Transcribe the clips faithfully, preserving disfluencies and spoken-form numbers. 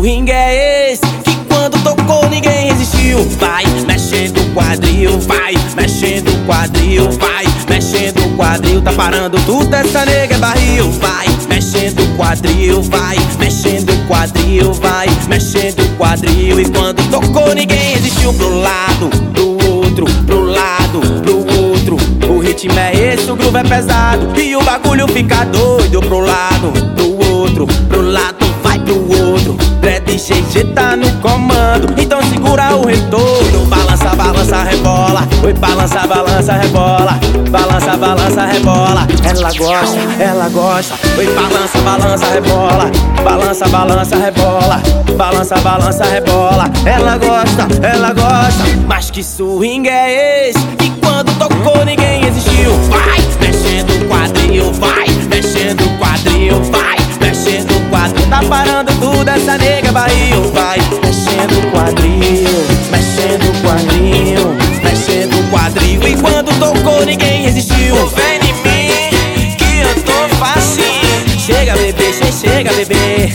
swing é esse que quando tocou ninguém resistiu? Vai mexendo o quadril, vai mexendo o quadril, vai mexendo o quadril, tá parando tudo, essa nega é barril. Vai mexendo o quadril, vai mexendo o quadril, vai mexendo o quadril. E quando tocou ninguém resistiu. Pro lado, pro outro, pro lado, pro outro. O ritmo é esse, o groove é pesado e o bagulho fica doido. Pro lado, pro outro, pro lado, vai pro outro. Dread G G tá no comando, então segura o retorno. Balança, balança, rebola. Oi, balança, balança, rebola. Balança, balança, rebola. Ela gosta, ela gosta. Oi, balança, balança, rebola. Balança, balança, rebola. Balança, balança, rebola. Ela gosta, ela gosta. Mas que swing é esse que quando tocou ninguém resistiu? Vai mexendo o quadril, vai mexendo o quadril, vai mexendo o quadril, tá parando tudo, essa nega é barril. Vai mexendo o quadril, mexendo o quadril, mexendo o quadril. E quando tocou ninguém resistiu. Vem em mim que eu tô facinho. Chega bebê, che chega bebê.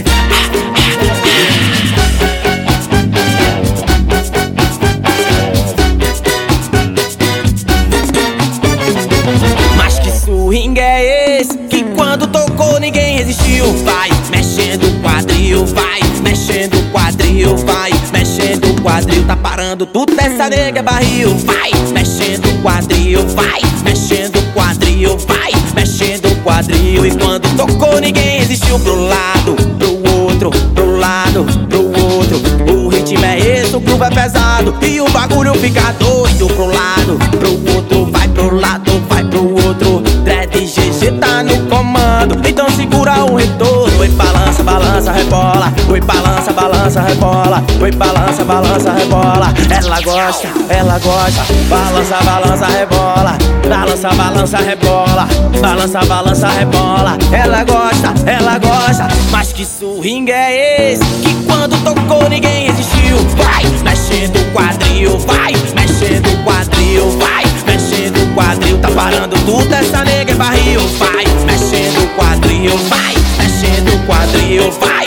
Mas que swing é esse que quando tocou ninguém resistiu? Vai mexendo o quadril, vai mexendo o quadril, vai mexendo o quadril, tá parando tudo, essa nega é barril. Vai mexendo o quadril, vai mexendo o quadril, vai mexendo o quadril. E quando tocou ninguém resistiu. Pro lado, pro outro, pro lado, pro outro. O ritmo é esse, o groove é pesado e o bagulho fica doido. Pro lado, pro outro, vai pro lado, vai pro outro. Dread G G tá no comando, então segura o retorno. Oi, balança, balança, rebola. Oi, balança, balança, rebola. Oi, balança, balança, rebola. Ela gosta, ela gosta. Balança, balança, rebola. Balança, balança, rebola. Balança, balança, rebola. Ela gosta, ela gosta. Mas que swing é esse que quando tocou ninguém resistiu? Vai mexendo o quadril, vai mexendo o quadril, vai mexendo o quadril, tá parando tudo, essa nega é barril. Vai mexendo o quadril, vai mexendo o quadril, vai